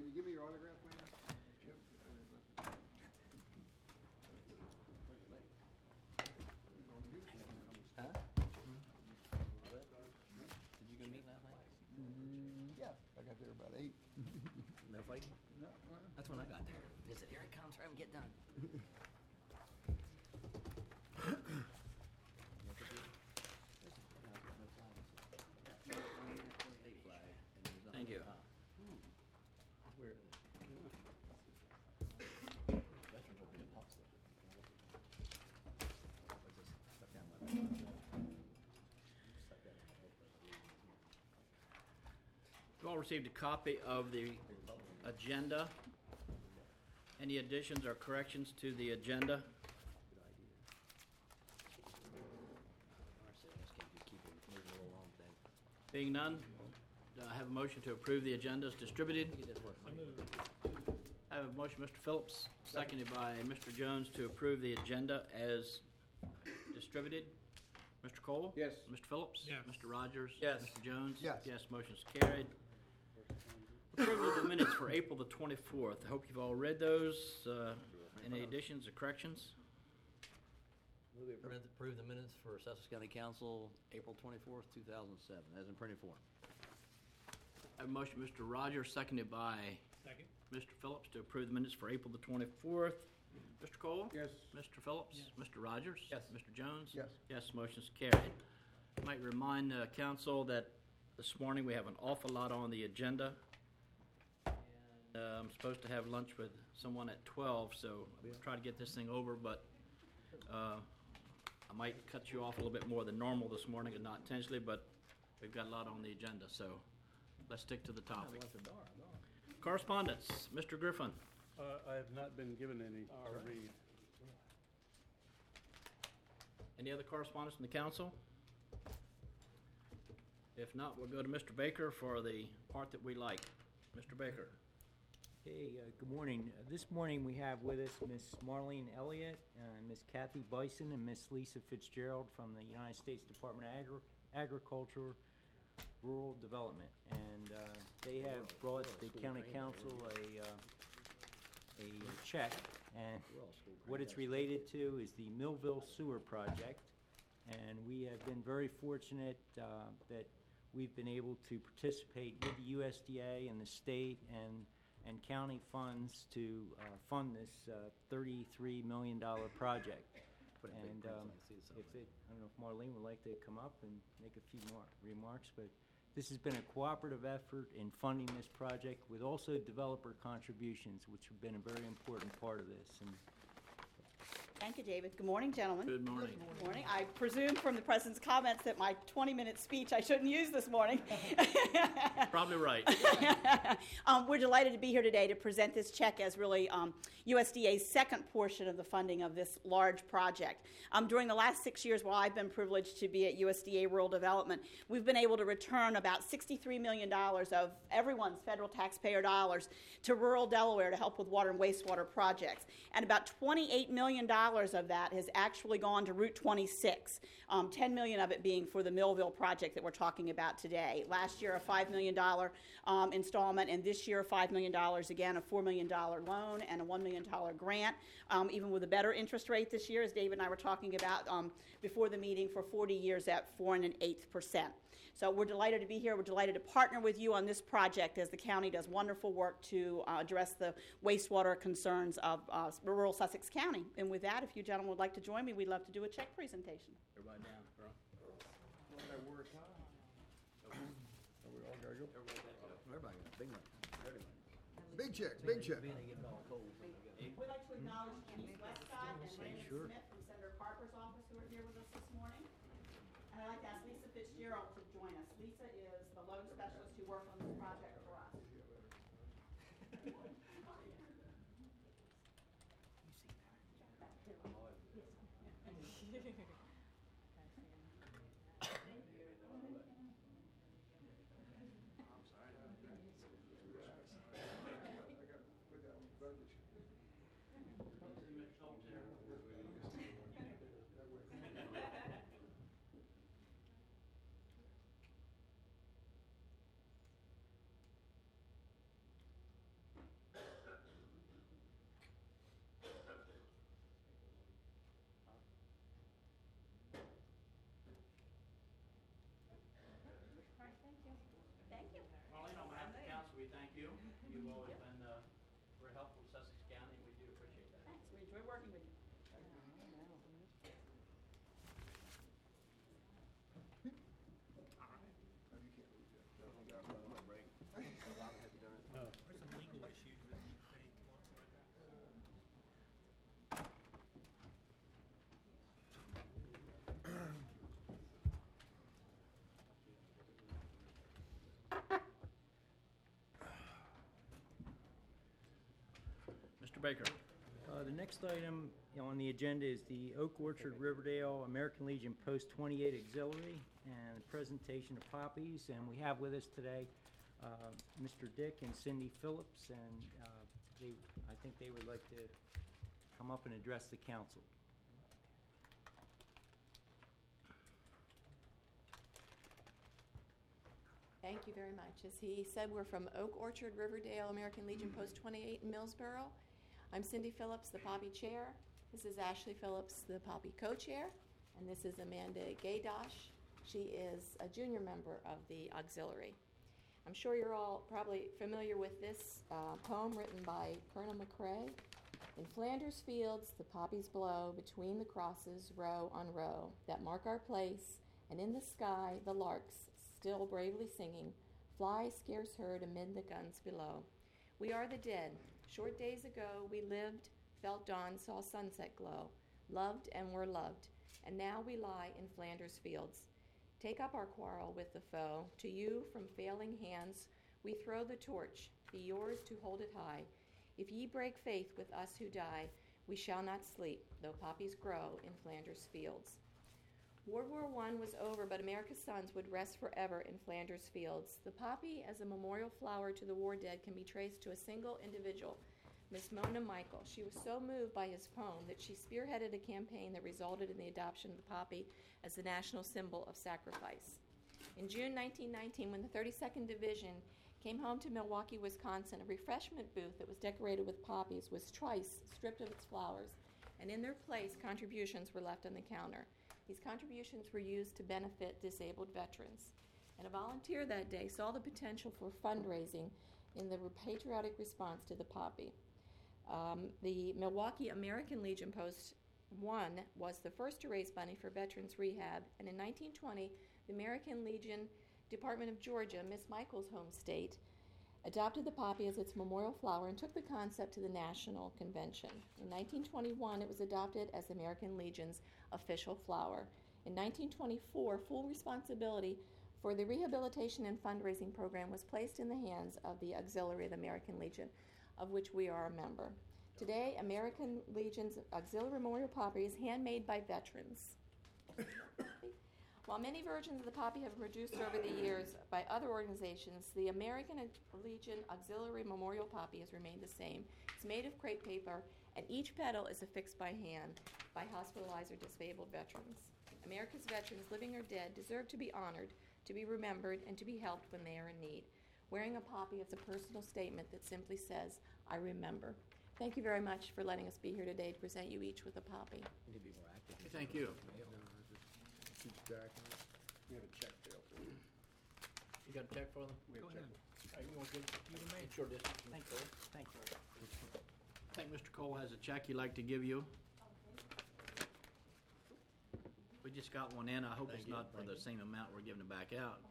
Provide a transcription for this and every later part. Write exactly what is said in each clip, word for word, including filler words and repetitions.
you give me your autograph, man? Huh? Did you go meet last night? Mm, yeah, I got there about eight. No fighting? No, uh, That's when I got there. They said, here it comes, hurry up and get done. Thank you. Where? Veterans will be a pasta. Stuck down my Stuck down You all received a copy of the agenda. Any additions or corrections to the agenda? Good idea. Our sales can just keep it moving along then. Being none, do I have a motion to approve the agenda as distributed? Get this work. I have a motion, Mister Phillips, seconded by Mister Jones to approve the agenda as distributed. Mister Cole? Yes. Mister Phillips? Yes. Mister Rogers? Yes. Mister Jones? Yes. Yes, motion's carried. Approval of the minutes for April the twenty-fourth. I hope you've all read those. Uh, Any additions or corrections? Approve the minutes for Sussex County Council, April twenty-fourth, two thousand seven, as in printed form. I have a motion, Mister Rogers, seconded by Second. Mister Phillips to approve the minutes for April the twenty-fourth. Mister Cole? Yes. Mister Phillips? Yes. Mister Rogers? Yes. Mister Jones? Yes. Yes, motion's carried. Might remind uh, council that this morning we have an awful lot on the agenda. And, uh, I'm supposed to have lunch with someone at twelve, so I'll try to get this thing over, but uh, I might cut you off a little bit more than normal this morning, and not intentionally, but we've got a lot on the agenda, so let's stick to the topic. Correspondence, Mister Griffin. Uh, I have not been given any to read. Any other correspondence from the council? If not, we'll go to Mister Baker for the part that we like. Mister Baker. Hey, uh, good morning. Uh, This morning we have with us Miss Marlene Elliott, uh, Miss Kathy Bison, and Miss Lisa Fitzgerald from the United States Department of Agri- Agriculture, Rural Development. And uh, they have brought the county council a, uh, a check, and what it's related to is the Millville Sewer Project. And we have been very fortunate uh, that we've been able to participate with the U S D A and the state and and county funds to uh, fund this uh, thirty-three million dollars project. Put it in big And print so um, I can see the if summary. it, I don't know if Marlene would like to come up and make a few more remarks, but this has been a cooperative effort in funding this project with also developer contributions, which have been a very important part of this. And Thank you, David. Good morning, gentlemen. Good morning. Good morning. I presume from the president's comments that my twenty-minute speech I shouldn't use this morning. Probably right. um, we're delighted to be here today to present this check as really um, U S D A's second portion of the funding of this large project. Um, during the last six years, while I've been privileged to be at U S D A Rural Development, we've been able to return about sixty-three million dollars of everyone's federal taxpayer dollars to rural Delaware to help with water and wastewater projects. And about twenty-eight million dollars of that has actually gone to Route twenty-six, um, ten million dollars of it being for the Millville project that we're talking about today. Last year, a five million dollars um, installment, and this year, five million dollars, again, a four million dollars loan and a one million dollars grant, um, even with a better interest rate this year, as David and I were talking about um, before the meeting, for forty years at four and an eighth percent. So we're delighted to be here. We're delighted to partner with you on this project as the county does wonderful work to uh, address the wastewater concerns of uh, rural Sussex County. And with that, if you gentlemen would like to join me, we'd love to do a check presentation. Everybody down, girl. Everybody got a big one. Everybody. Big check, big check. Being they get it all cold. We'd like to acknowledge Denise Westcott and Raymond Sure. Smith from Senator Carper's office who are here with us this morning. And I'd like to ask Lisa Fitzgerald to join us. Lisa is the loan specialist who worked on this project for us. you. You've always been uh, very helpful to Sussex County, and we do appreciate that. Thanks, we enjoy working with you. Oh. Mister Baker. Uh, The next item on the agenda is the Oak Orchard Riverdale American Legion Post twenty-eight Auxiliary and the presentation of poppies. And we have with us today uh, Mister Dick and Cindy Phillips, and uh, they, I think they would like to come up and address the council. Thank you very much. As he said, we're from Oak Orchard, Riverdale, American Legion Post twenty-eight in Millsboro. I'm Cindy Phillips, the Poppy Chair. This is Ashley Phillips, the Poppy Co-Chair. And this is Amanda Gaydosh. She is a junior member of the auxiliary. I'm sure you're all probably familiar with this uh, poem written by Colonel McRae. In Flanders fields, the poppies blow between the crosses, row on row, that mark our place, and in the sky, the larks, still bravely singing, fly scarce heard amid the guns below. We are the dead. Short days ago, we lived, felt dawn, saw sunset glow, loved and were loved, and now we lie in Flanders fields. Take up our quarrel with the foe. To you, from failing hands, we throw the torch, be yours to hold it high. If ye break faith with us who die, we shall not sleep, though poppies grow in Flanders fields. World War One was over, but America's sons would rest forever in Flanders fields. The poppy, as a memorial flower to the war dead, can be traced to a single individual, Miss Mona Michael. She was so moved by his poem that she spearheaded a campaign that resulted in the adoption of the poppy as the national symbol of sacrifice. In June nineteen nineteen, when the thirty-second Division came home to Milwaukee, Wisconsin, a refreshment booth that was decorated with poppies was twice stripped of its flowers, and in their place, contributions were left on the counter. These contributions were used to benefit disabled veterans. And a volunteer that day saw the potential for fundraising in the patriotic response to the poppy. Um, the Milwaukee American Legion Post one was the first to raise money for veterans rehab, and in nineteen twenty, the American Legion Department of Georgia, Miss Michael's home state, adopted the poppy as its memorial flower and took the concept to the National Convention. In nineteen twenty-one, it was adopted as the American Legion's official flower. In nineteen twenty-four, full responsibility for the rehabilitation and fundraising program was placed in the hands of the Auxiliary of the American Legion, of which we are a member. Today, American Legion's Auxiliary Memorial Poppy is handmade by veterans. While many versions of the poppy have been produced over the years by other organizations, the American Legion Auxiliary Memorial Poppy has remained the same. It's made of crepe paper, and each petal is affixed by hand by hospitalized or disabled veterans. America's veterans, living or dead, deserve to be honored, to be remembered, and to be helped when they are in need. Wearing a poppy is a personal statement that simply says, I remember. Thank you very much for letting us be here today to present you each with a poppy. Thank you. Keep track of it. We have a check there for you. You got a check for them? We have a check. Hey, you want to give it's your district? Thank you. Thank you. I think Mister Cole has a check he'd like to give you. We just got one in. I hope Thank it's you. not for Thank the you. same amount we're giving it back out.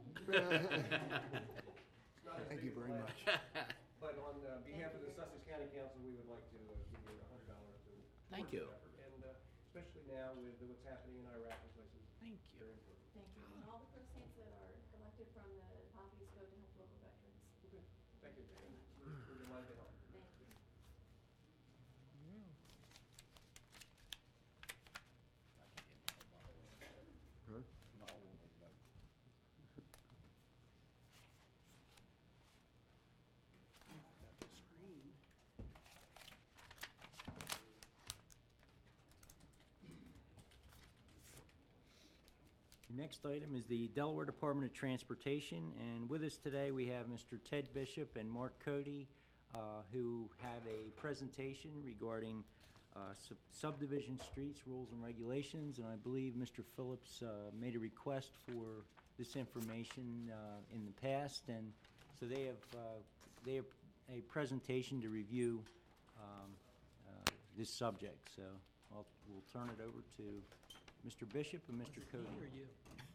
Thank you very much. But on uh, behalf of the Sussex County Council, we would like to uh, give you a hundred dollars. Thank you. And uh, especially now with what's happening in Iraq and places. Thank you. Very important. Thank you. And all the proceeds that are collected from the poppies go to help local veterans. Okay. Thank you. We're we're delighted to help. Thank you. Huh? The next item is the Delaware Department of Transportation, and with us today we have Mister Ted Bishop and Mark Cody, uh, who have a presentation regarding uh, sub- subdivision streets, rules, and regulations, and I believe Mister Phillips uh, made a request for this information uh, in the past, and so they have uh, they have a presentation to review um, uh, this subject. So I'll, we'll turn it over to Mister Bishop and Mister Cody.